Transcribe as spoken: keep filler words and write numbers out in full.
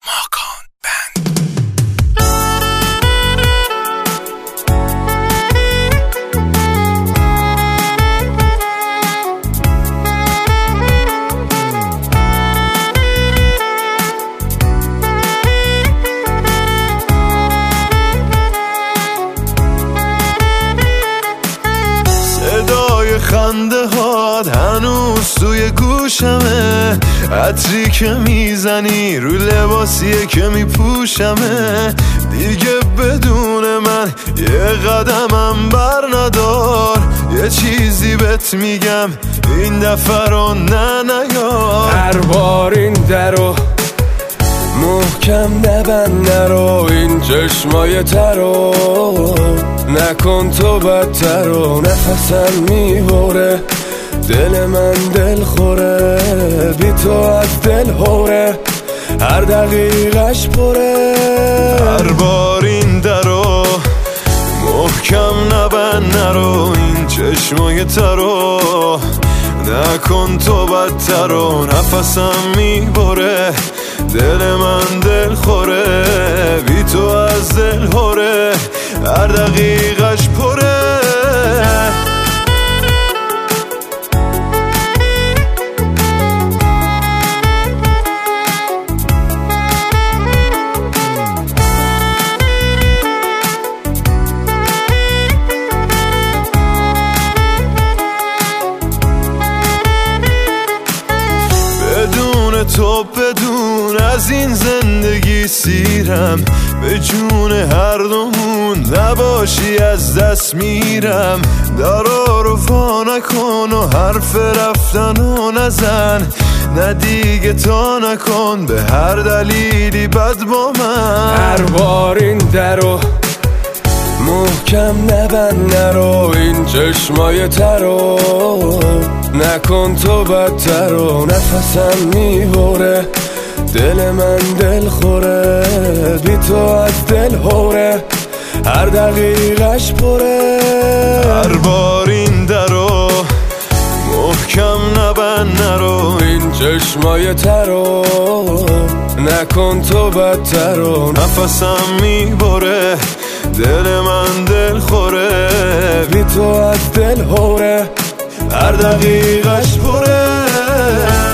ماکان بند. خنده هات هنوز توی گوشمه، عطری که میزنی رو لباسیه که میپوشمه. دیگه بدون من یه قدمم بر ندار، یه چیزی بهت میگم این دفعه رو نه نیار. هر بار این درو محکم نبند، نرو این چشمای ترو نکن تو بدتر و نفسم میبره، دل من دل خوره بی تو از دل هوره، هر دقیقش پره. هر بار این درو محکم نبند، نرو این چشمای ترو نکن تو بدتر و نفسم میبره، دل من دل خوره بی تو از دل هوره، هر دقیقش پره. بدون تو بدون از این زندگی سیرم، به جون هر دومون نباشی از دست میرم. درا رو فا نکن و حرف رفتن و نزن، نه دیگه تا نکن به هر دلیلی بد با من. هر بار این درو محکم نبند، نرو این چشمای ترو نکن تو بدتر و نفسم میبره، دل من دل خوره بی تو از دل هوره، هر دقیقش پره. هر بار این درو محکم نبند، نرو این چشمای ترو نکن تو بدتر و نفسم میبره، دل من دل خوره بی تو از دل هوره، هر دقیقش پره.